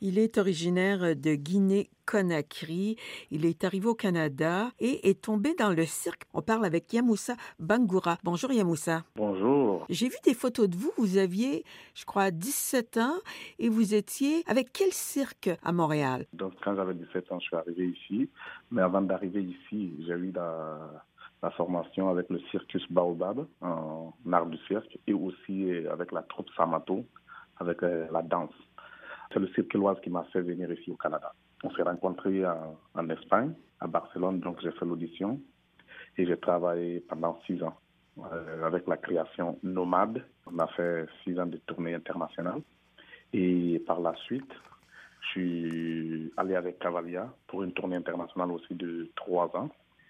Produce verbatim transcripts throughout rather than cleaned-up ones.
Il est originaire de Guinée-Conakry. Il est arrivé au Canada et est tombé dans le cirque. On parle avec Yamoussa Bangoura. Bonjour Yamoussa. Bonjour. J'ai vu des photos de vous. Vous aviez, je crois, dix-sept ans et vous étiez avec quel cirque à Montréal? Donc, quand j'avais dix-sept ans, je suis arrivé ici. Mais avant d'arriver ici, j'ai eu la, la formation avec le Circus Baobab en art du cirque et aussi avec la troupe Samato, avec euh, la danse. C'est le cirque Éloise qui m'a fait venir ici au Canada. On s'est rencontrés en, en Espagne, à Barcelone, donc j'ai fait l'audition et j'ai travaillé pendant six ans euh, avec la création Nomade. On a fait six ans de tournée internationale et par la suite, je suis allé avec Cavalia pour une tournée internationale aussi de trois ans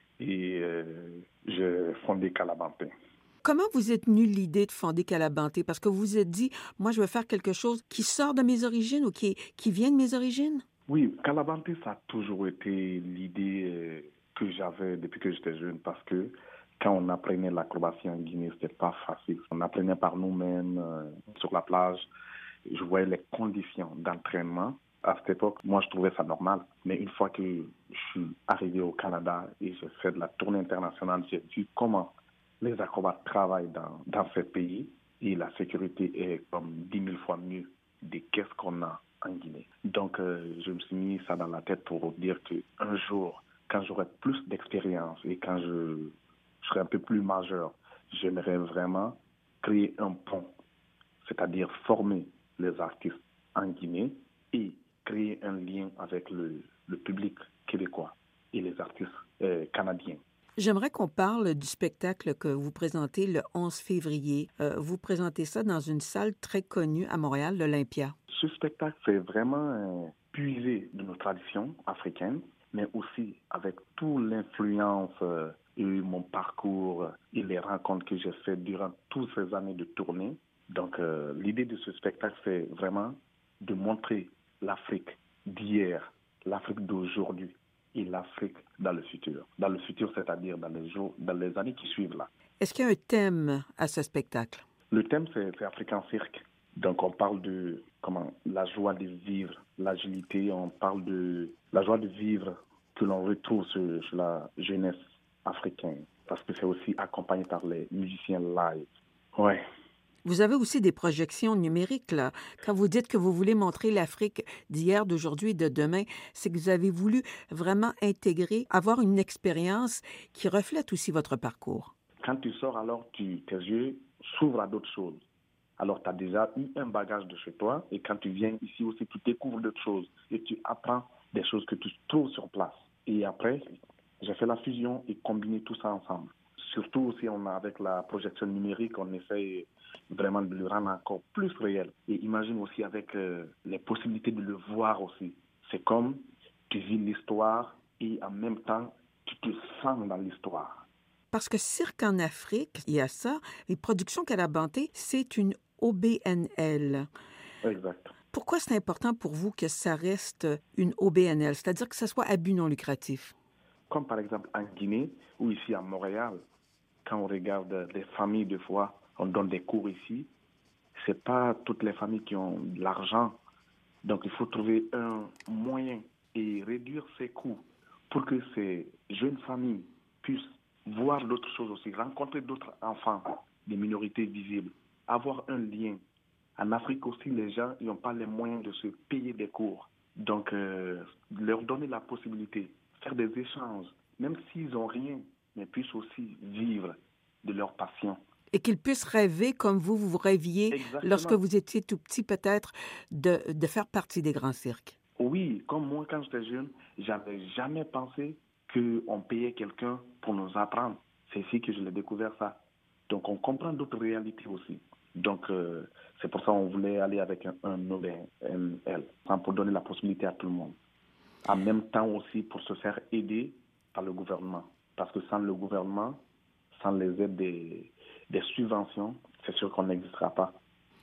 et euh, j'ai fondé Calabanté. Comment vous êtes venu l'idée de fonder Calabanté? Parce que vous vous êtes dit, moi, je veux faire quelque chose qui sort de mes origines ou qui, qui vient de mes origines? Oui, Calabanté, ça a toujours été l'idée euh, que j'avais depuis que j'étais jeune parce que quand on apprenait l'acrobatie en Guinée, c'était pas facile. On apprenait par nous-mêmes euh, sur la plage. Je voyais les conditions d'entraînement. À cette époque, moi, je trouvais ça normal. Mais une fois que je suis arrivé au Canada et j'ai fait de la tournée internationale, j'ai vu comment les acrobates travaillent dans, dans ces pays et la sécurité est comme dix mille fois mieux de qu'est-ce qu'on a en Guinée. Donc, euh, je me suis mis ça dans la tête pour dire qu'un jour, quand j'aurai plus d'expérience et quand je, je serai un peu plus majeur, j'aimerais vraiment créer un pont, c'est-à-dire former les artistes en Guinée et créer un lien avec le, le public québécois et les artistes euh, canadiens. J'aimerais qu'on parle du spectacle que vous présentez le onze février. Euh, vous présentez ça dans une salle très connue à Montréal, l'Olympia. Ce spectacle, c'est vraiment euh, puisé de nos traditions africaines, mais aussi avec toute l'influence euh, et mon parcours et les rencontres que j'ai faites durant toutes ces années de tournée. Donc, euh, l'idée de ce spectacle, c'est vraiment de montrer l'Afrique d'hier, l'Afrique d'aujourd'hui et l'Afrique dans le futur. Dans le futur, c'est-à-dire dans les jours, dans les années qui suivent là. Est-ce qu'il y a un thème à ce spectacle? Le thème, c'est, c'est African Cirque. Donc, on parle de comment la joie de vivre, l'agilité. On parle de la joie de vivre que l'on retrouve sur, sur la jeunesse africaine, parce que c'est aussi accompagné par les musiciens live. Ouais. Vous avez aussi des projections numériques, là. Quand vous dites que vous voulez montrer l'Afrique d'hier, d'aujourd'hui et de demain, c'est que vous avez voulu vraiment intégrer, avoir une expérience qui reflète aussi votre parcours. Quand tu sors, alors tu, tes yeux s'ouvrent à d'autres choses. Alors, tu as déjà eu un bagage de chez toi et quand tu viens ici aussi, tu découvres d'autres choses et tu apprends des choses que tu trouves sur place. Et après, j'ai fait la fusion et combiné tout ça ensemble. Surtout aussi, on a, avec la projection numérique, on essaie vraiment de le rendre encore plus réel. Et imagine aussi avec euh, les possibilités de le voir aussi. C'est comme tu vis l'histoire et en même temps, tu te sens dans l'histoire. Parce que Cirque en Afrique, il y a ça, les productions Calabanté, c'est une O B N L. Exact. Pourquoi c'est important pour vous que ça reste une O B N L, c'est-à-dire que ça soit à but non lucratif? Comme par exemple en Guinée ou ici à Montréal, quand on regarde les familles, des fois, on donne des cours ici, c'est pas toutes les familles qui ont de l'argent. Donc il faut trouver un moyen et réduire ses coûts pour que ces jeunes familles puissent voir d'autres choses aussi, rencontrer d'autres enfants, des minorités visibles, avoir un lien. En Afrique aussi, les gens n'ont pas les moyens de se payer des cours. Donc, euh, leur donner la possibilité, faire des échanges, même s'ils n'ont rien, mais puissent aussi vivre de leur passion. Et qu'ils puissent rêver comme vous, vous rêviez Exactement. lorsque vous étiez tout petit, peut-être, de, de faire partie des grands cirques. Oui, comme moi, quand j'étais jeune, j'avais jamais pensé qu'on payait quelqu'un pour nous apprendre. C'est ici que je l'ai découvert ça. Donc, on comprend d'autres réalités aussi. Donc, euh, c'est pour ça qu'on voulait aller avec un, un O B N L, pour donner la possibilité à tout le monde. En même temps aussi pour se faire aider par le gouvernement. Parce que sans le gouvernement, sans les aides des, des subventions, c'est sûr qu'on n'existera pas.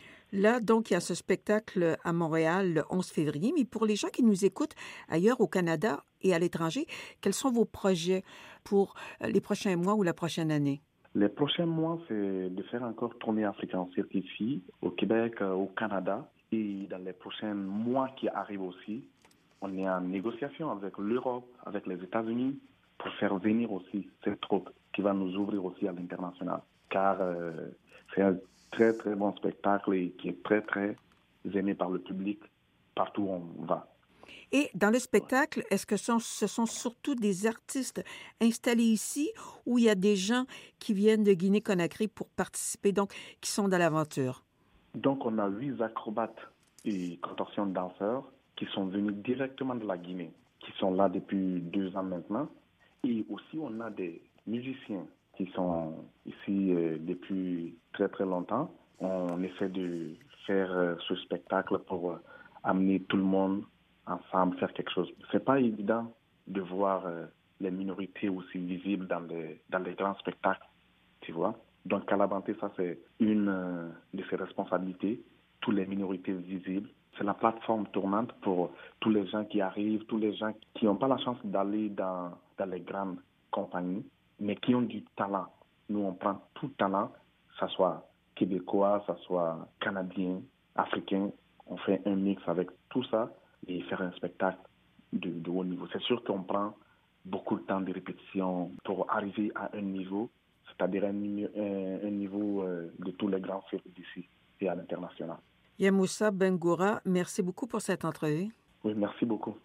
Là, donc, il y a ce spectacle à Montréal le onze février, mais pour les gens qui nous écoutent ailleurs au Canada et à l'étranger, quels sont vos projets pour les prochains mois ou la prochaine année? Les prochains mois, c'est de faire encore tourner African Cirque ici, au Québec, au Canada, Et dans les prochains mois qui arrivent aussi, on est en négociation avec l'Europe, avec les États-Unis, pour faire venir aussi cette troupe qui va nous ouvrir aussi à l'international. Car euh, c'est un très, très bon spectacle et qui est très, très aimé par le public partout où on va. Et dans le spectacle, est-ce que ce sont, ce sont surtout des artistes installés ici ou il y a des gens qui viennent de Guinée-Conakry pour participer, donc qui sont dans l'aventure? Donc, on a huit acrobates et contorsions danseurs qui sont venus directement de la Guinée, qui sont là depuis deux ans maintenant. Et aussi, on a des musiciens qui sont ici euh, depuis très, très longtemps. On essaie de faire euh, ce spectacle pour euh, amener tout le monde ensemble, faire quelque chose. C'est pas évident de voir euh, les minorités aussi visibles dans les, dans les grands spectacles, tu vois. Donc, Calabanté, ça, c'est une euh, de ses responsabilités, toutes les minorités visibles. C'est la plateforme tournante pour tous les gens qui arrivent, tous les gens qui n'ont pas la chance d'aller dans, dans les grandes compagnies, mais qui ont du talent. Nous, on prend tout talent, que ce soit québécois, que ce soit canadien, africain. On fait un mix avec tout ça et faire un spectacle de, de haut niveau. C'est sûr qu'on prend beaucoup de temps de répétition pour arriver à un niveau, c'est-à-dire un, un, un niveau euh, de tous les grands films d'ici et à l'international. Yamoussa Bengoura, merci beaucoup pour cette entrevue. Oui, merci beaucoup.